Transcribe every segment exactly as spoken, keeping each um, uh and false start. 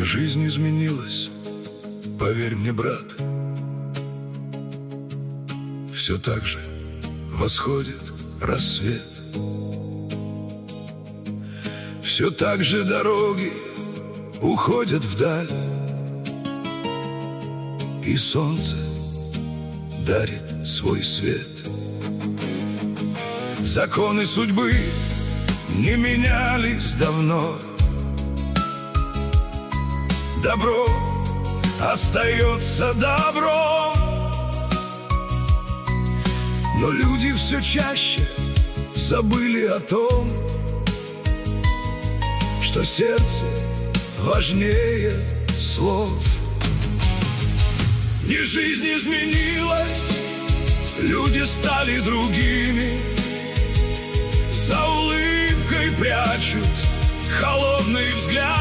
Жизнь изменилась, поверь мне, брат. Все так же восходит рассвет, все так же дороги уходят вдаль, и солнце дарит свой свет. Законы судьбы не менялись давно, добро остается добром. Но люди все чаще забыли о том, что сердце важнее слов. И жизнь изменилась, люди стали другими, за улыбкой прячут холодный взгляд.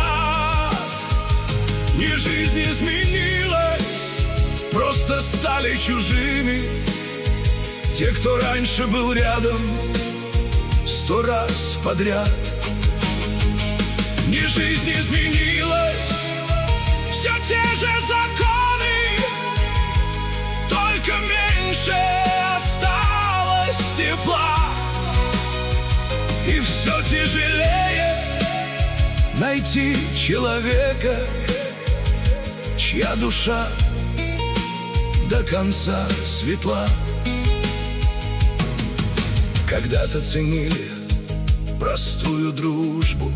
И жизнь изменилась, просто стали чужими те, кто раньше был рядом сто раз подряд. И жизнь изменилась, все те же законы, только меньше осталось тепла. И все тяжелее найти человека, чья душа до конца светла. Когда-то ценили простую дружбу,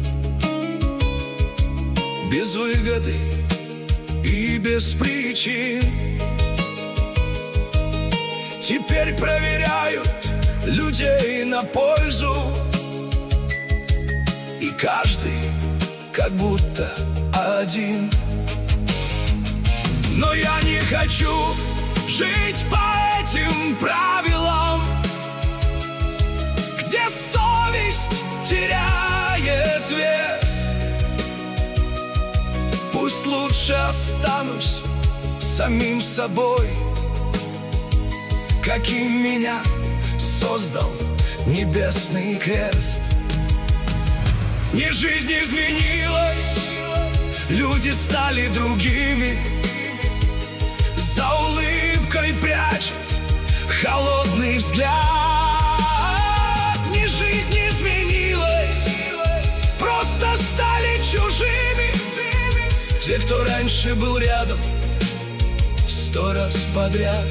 без выгоды и без причин. Теперь проверяют людей на пользу, и каждый как будто один. Но я не хочу жить по этим правилам, где совесть теряет вес. Пусть лучше останусь самим собой, каким меня создал небесный крест. И жизнь изменилась, люди стали другими, за улыбкой прячут холодный взгляд. И жизнь изменилась, просто стали чужими те, кто раньше был рядом сто раз подряд.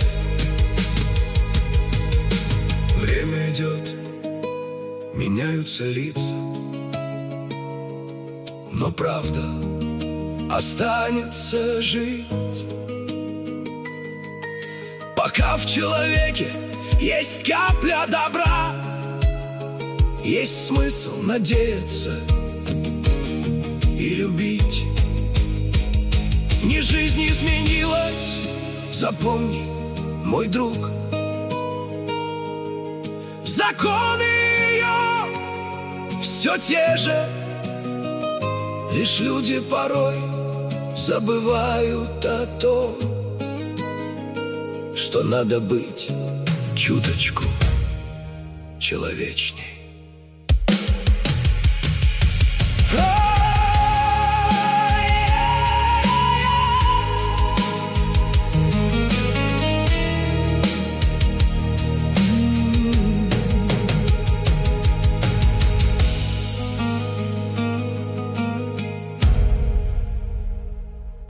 Время идет, меняются лица, но правда останется жить. Пока в человеке есть капля добра, есть смысл надеяться и любить. Не жизнь изменилась, запомни, мой друг, законы ее все те же, лишь люди порой забывают о том, что надо быть чуточку человечней.